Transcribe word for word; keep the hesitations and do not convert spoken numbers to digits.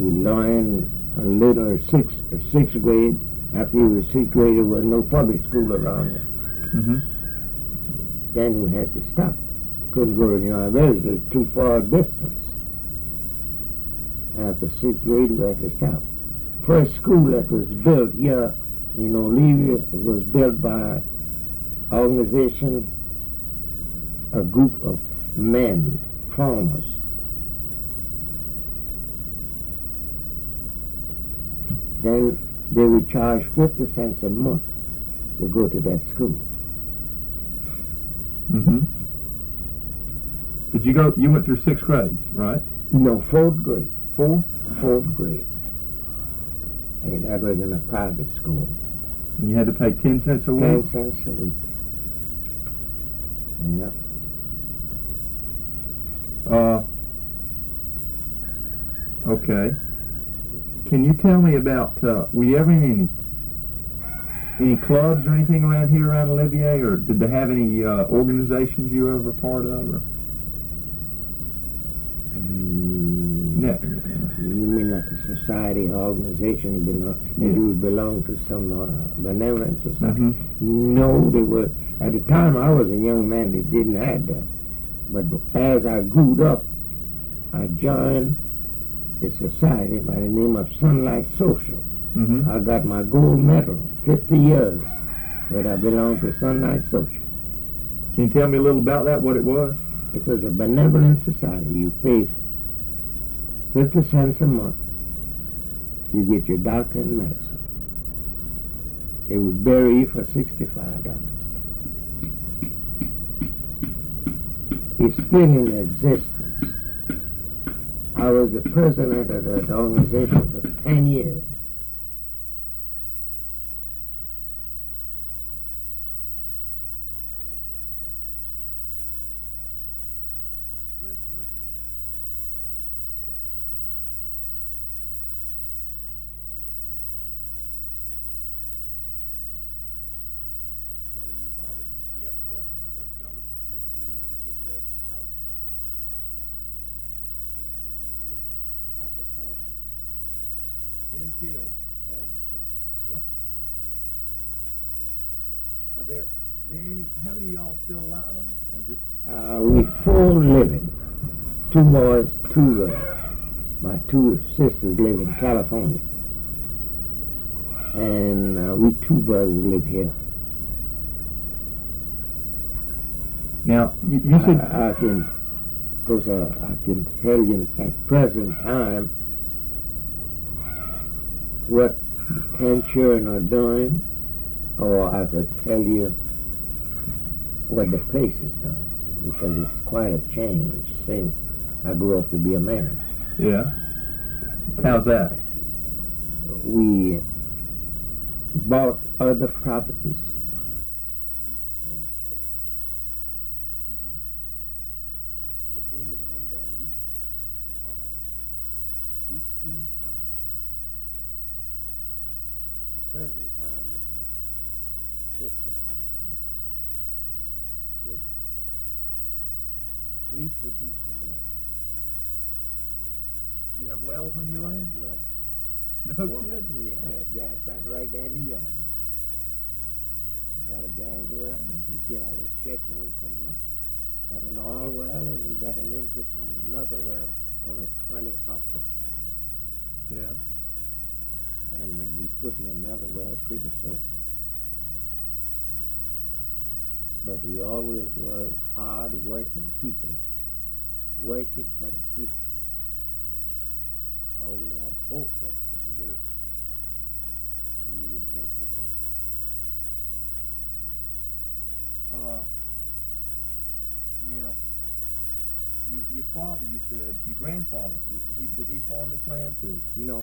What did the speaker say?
we learned a little sixth, sixth grade. After you were sixth grade, there was no public school around here. Mm-hmm. Then we had to stop. Couldn't go to the university, it was too far a distance. After sixth grade, we had to stop. First school that was built here in Olivia was built by organization, a group of men, farmers. Then they would charge fifty cents a month to go to that school. Mm-hmm. Did you go, you went through six grades, right? No, fourth grade. Four? Fourth grade. And that was in a private school. And you had to pay ten cents a week? Ten cents a week. Yeah. Uh, okay. Can you tell me about, uh, were you ever in any any clubs or anything around here, around Olivier, or did they have any uh, organizations you were ever part of? Or? Mm, No. You mean like a society, organization, belong, Yeah. that you would belong to some uh, benevolent society? Mm-hmm. No, they were, at the time I was a young man, they didn't have that. But as I grew up, I joined a society by the name of Sunlight Social. Mm-hmm. I got my gold medal, fifty years that I belonged to Sunlight Social. Can you tell me a little about that, what it was? It was a benevolent society. You pay fifty cents a month. You get your doctor and medicine. They would bury you for sixty-five dollars. It's still in existence. I was the president of that organization for ten years. Where's Birdville? It's about thirty-two miles So your mother, did she ever work anywhere? She always lived We in never did work out in the life after money. We home and live a happy family. ten kids. And uh, What? Are there, there any, how many of y'all still alive? I mean, I just, uh, we four living. Two boys, two girls. My two sisters live in California. And uh, we two brothers live here. now, you, you said, I, I can, because uh, I can tell you at present time what the ten children are doing, or I could tell you what the place is doing, because it's quite a change since I grew up to be a man. yeah. How's that? We bought other properties. ten children. Today is on the lease for us fifteen times. At present time it's at fifty dollars a month. With three producing wells. You have wells on your land? Right. No Well, kidding? Yeah, a gas plant right there in the yard. Got a gas well, we get our check once a month. Got an oil well, and we got an interest on another well on a twenty upper track. Yeah. And we'll be putting another well pretty soon. But we always was hard working people, working for the future. Always had hope that someday we would make the grade. Uh, now, you, your father, you said, your grandfather, was he, did he farm this land too? No.